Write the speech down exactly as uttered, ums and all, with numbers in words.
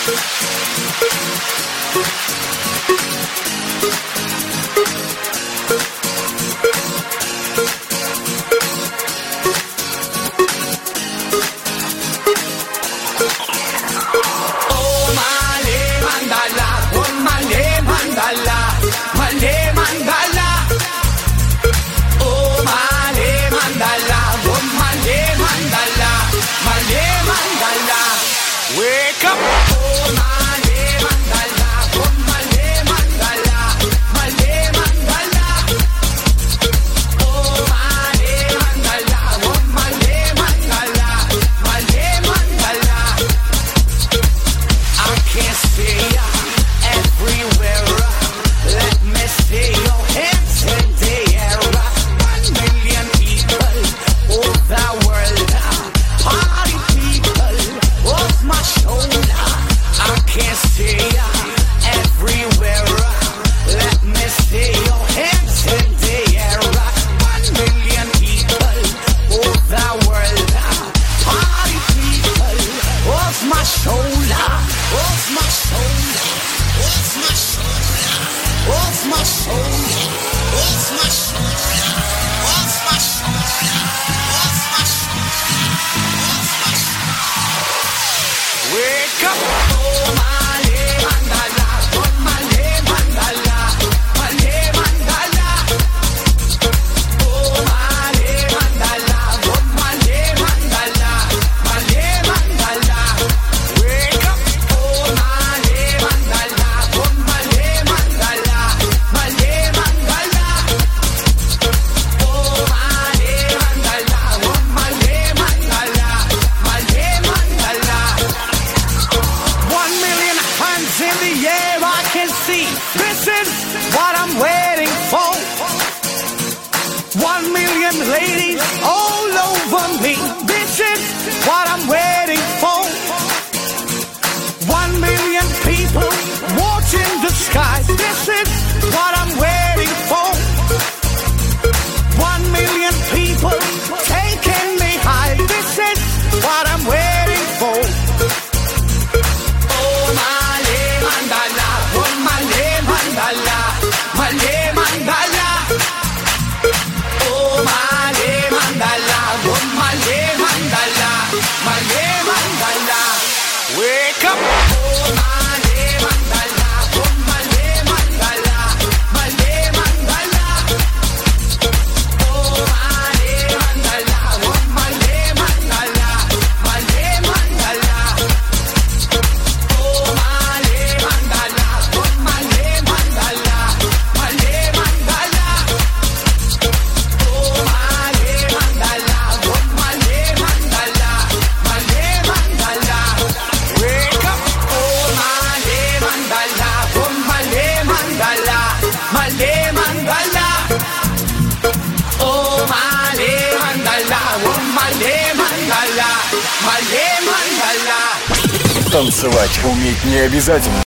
Wake up! Oh, Malay Mandala, oh, Malay Mandala, Malay Mandala. Oh, Malay Mandala, oh, Malay Mandala, Malay Mandala. I can see ya everywhere. Let me see your hands in the air. One million people over the world. Party people off my shoulder. I can see ya everywhere. Let me see your hands in the air. One million people over the world. Party people off my shoulder. Off my shoulder. Off my shoulder. Off my shoulder. Off my shoulder. Off my shoulder. Off my shoulder. Wake up! Oh, Malay Mandala, oh, Malay Mandala, Malay Mandala. Oh, Malay Mandala, oh, Malay Mandala, Malay Mandala. Wake up! Oh, Malay Mandala, oh, Malay Mandala, Malay Mandala. Oh, Malay Mandala, oh, Malay Mandala, Malay Mandala. One million hands in the air, I can see. This is what I'm waiting for. One million ladies all over me. This is what I'm waiting for. One million people watching the sky. This is what I'm waiting for. One million people taking me high. This is what I'm waiting for. Oh, Malay Mandala, oh, Malay Mandala, Malay Mandala. Oh, Malay Mandala, oh, Malay Mandala, Malay Mandala. Wake up! Oh, Malay Mandala, oh, Malay Mandala, Malay Mandala. Oh, Malay Mandala, oh, Malay Mandala, Malay Mandala. Oh, Malay Mandala, oh, Malay Mandala, Malay Mandala. Oh, Malay Mandala, oh, Malay Mandala, Malay Mandala. Wake up! Oh, Malay Mandala, oh, Malay Mandala, Malay Mandala. Oh, Malay Mandala, oh, Malay Mandala, Malay Mandala. Танцевать уметь не обязательно.